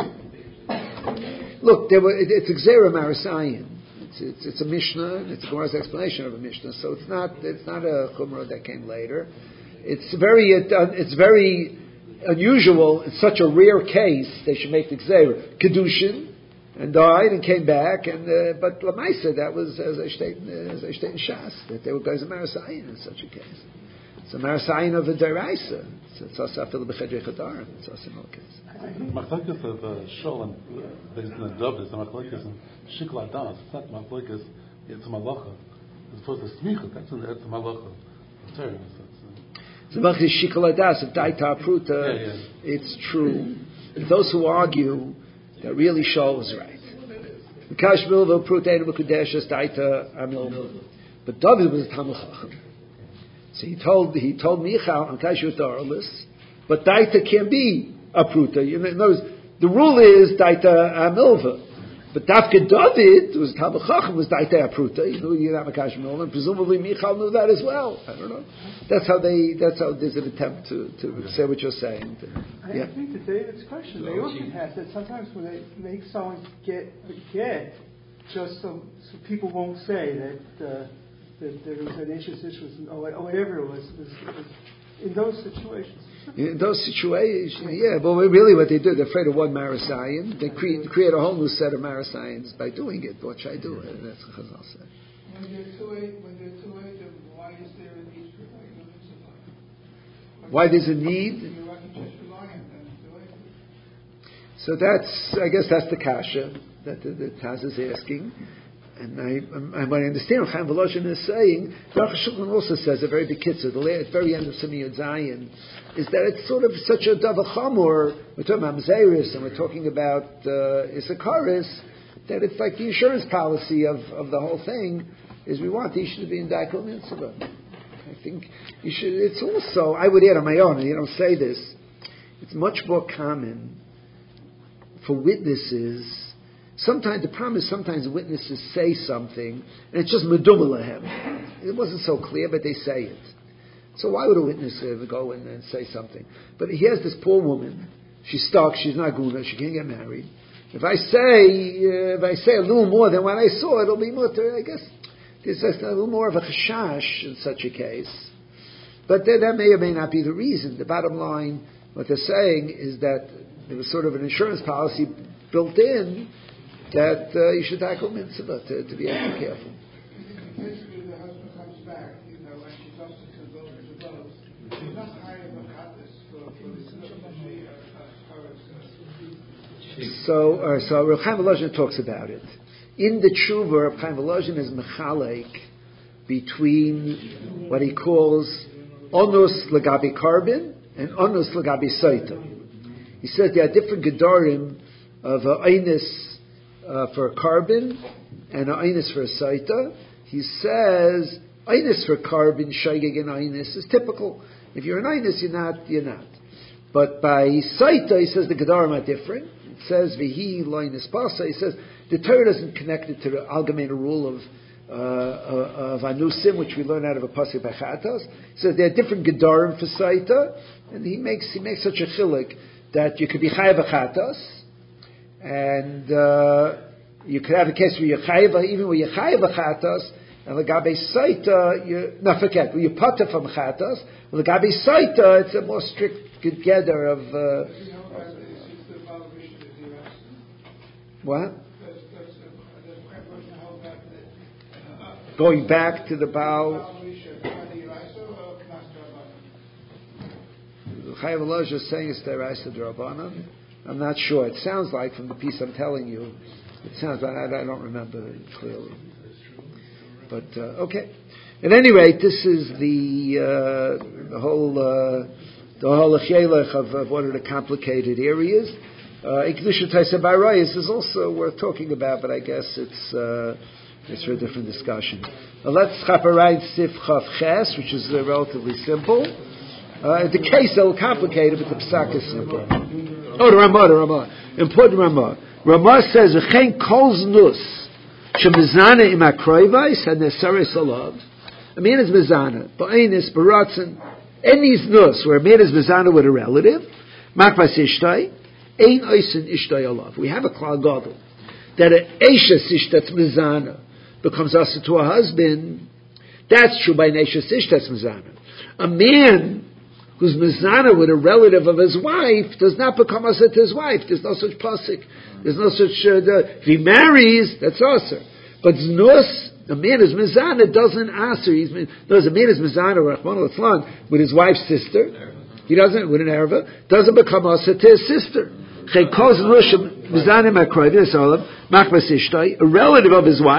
Look, it's a Gzera Marasayim. It's a Mishnah. And it's a Gemara's explanation of a Mishnah. So it's not a Chumrah that came later. It's very unusual. It's such a rare case. They should make the Gzeira. Kedushin, and died and came back. But Lamaisa, that was as I state in Shas, that they were guys of Marasayin in such a case. It's a Marasayin of a Deraisa. It's also after the Bechedrei Chadarim. It's also no case. Machlokes of Shol and based on the Dov is the Machlokes and Shikla Das. It's not Machlokes. It's Malacha. For the smicha, that's the malacha. The malacha is shikoladas of daita pruta. It's true. Those who argue that really Shaul was right. Mikash milva pruta enu mekudeshes daita amilva. But David was a Talmud Chacham. So he told Michal, Mikash yutarlis, but daita can be a pruta. In other words, the rule is daita amilva. But Dafka David was Talmud Chacham, was daita apruta. He knew you're not Makash milva, and presumably Michal knew that as well. I don't know. That's how there's an attempt to say what you're saying. I think to David's question, they often have that sometimes when they make someone get just so people won't say that there was an issue or whatever it was in those situations. In those situations, but really what they do, they're afraid of one Marasayan. They create a whole new set of Marasayans by doing it. What should I do? That's what Chazal said. When they're too late, why is there a need for why there's a need? So I guess that's the kasha that the Taz is asking. And what I understand, Chaim Volozhin is saying, Baruch Shulchan also says a very big kitzur, the very end of Simiyot Zayin, is that it's sort of such a davar chamor. We're talking about Mzeris and we're talking about Issacharius, that it's like the insurance policy of the whole thing is we want the Isha to be in Daikol Mitzvah. I think you should. It's also, I would add on my own, and you don't say this, it's much more common for witnesses. Sometimes the problem is sometimes witnesses say something and it's just meduma lahem. It wasn't so clear, but they say it. So why would a witness go in and say something? But here's this poor woman. She's stuck. She's not guna. She can't get married. If I say a little more than what I saw, it'll be mutter. I guess there's just a little more of a chashash in such a case. But that may or may not be the reason. The bottom line, what they're saying is that there was sort of an insurance policy built in that you should tackle mitzvah to be extra careful. Basically, the husband comes back, and she talks to the daughters, she's not hiring a chattis for the So Reb Chaim Volozhin talks about it. In the tshuva, Reb Chaim Volozhin is mechalek between what he calls onus legabi carbon and onus legabi saita. He says there are different gedarim of einus for carbon and einus for saita. He says einus for carbon, shaygig and einus is typical. If you're an einus, you're not. But by saita, he says the gedarim are different. It says vihi loinus pasa. He says the Torah doesn't connect it to the algemeine rule of anusim, which we learn out of a pasuk by Chatas. He says there are different gedarim for saita, and he makes such a chilik that you could be chayav chatas, and you could have a case where you're chayav, even where you're chayav chatas, and legabe saita, forget, where you pata from chatas, legabe saita, it's a more strict together of what? Going back to the Baal. Chaim Volozhin is saying it's Deraisa D'Rabbanan. I'm not sure. It sounds like from the piece I'm telling you. It sounds like I don't remember it clearly. But okay. At any rate, this is the whole chelech of one of the complicated areas. Kedusha Taisa B'Arayos is also worth talking about, but I guess it's for a different discussion. Let's chaparayt Sif Chav Ches, which is relatively simple. The case is a little complicated, but the psak is simple. Oh, the Ramah. Important Ramah. Ramah says, "V'chein kol znus shemizana im akroivais had nesaris alav." A man is mizana, ba'enis, baratzin, any znus where a man is mizana with a relative, makvas ishtai, ein oisin ishtai alav. We have a klal gadol that an eishes ish that's mizana becomes asa to a husband. That's true by an eishes ish that's mizana. A man who's mizana with a relative of his wife does not become asr to his wife. There's no such pasuk. There's no such. If he marries, that's asr. But znus, a man is mizana doesn't asr. A man is mizana Rahman al-Islam with his wife's sister. He doesn't with an erva doesn't become asr to his sister. A relative of his wife,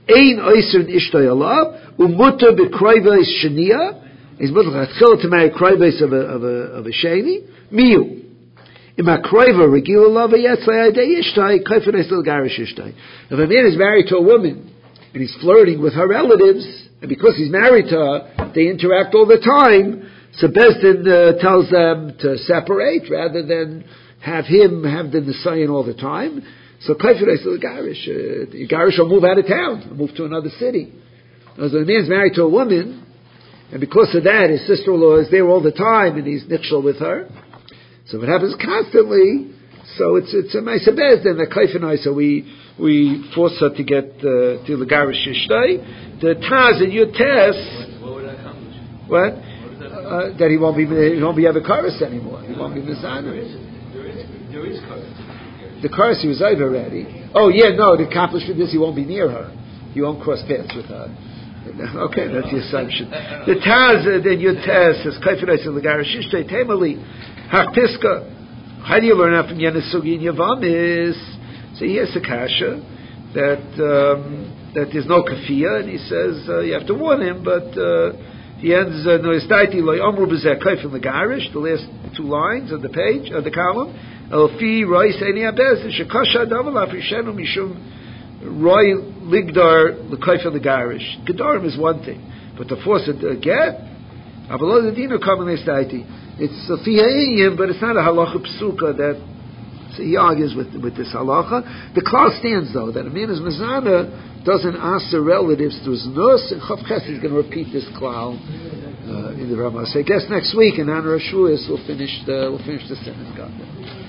Ein oiser ishtay alav, umuta b'kroivais shenia, he's mutter chatchila to marry kroivais of a sheni, miu. Ima kroiva regila alav yetzlei adei ishtay, kaifanes l'garish ishtay. If a man is married to a woman, and he's flirting with her relatives, and because he's married to her, they interact all the time, so Beis Din tells them to separate rather than have the Nisayan all the time. So Kaifanes the Garish will move out of town, move to another city. As a man's married to a woman, and because of that, his sister-in-law is there all the time, and he's nichshel with her. So it happens constantly. So it's a Ma'aseh Beis Din that Kaifanes. So we force her to get to the Garish Ishtay. The Taz and Yutes. What would that accomplish? What? That he won't be Avikaris anymore. He won't be Mizana. There is Karis. The Karis he was over already. Oh yeah, no. The accomplishment is he won't be near her. He won't cross paths with her. Okay, that's the assumption. The Taz then Yutes says Kaifanes and the Garish Ishtay Temali Hakpiska. How do you learn that from Yenesugi and Yavamis? So he has a kasha that there's no kafiyah, and he says you have to warn him, but he ends noistaiti loy amru b'zeh kaifim legarish, the last two lines of the page of the column. Elfi roy seini abez shekasha davar lafrishenu mishum roy ligdar lekaifim legarish. Gedarim is one thing, but to force it to get avalod adinu kamen noistaiti. It's a fiyayim, but it's not a halacha psuka that. So he argues with this halacha. The klal stands though that a man is mezana doesn't ask the relatives to his nurse, and Chav Ches is going to repeat this klal in the Ramah. So I guess next week in honor of Shavuos we'll finish the sentence.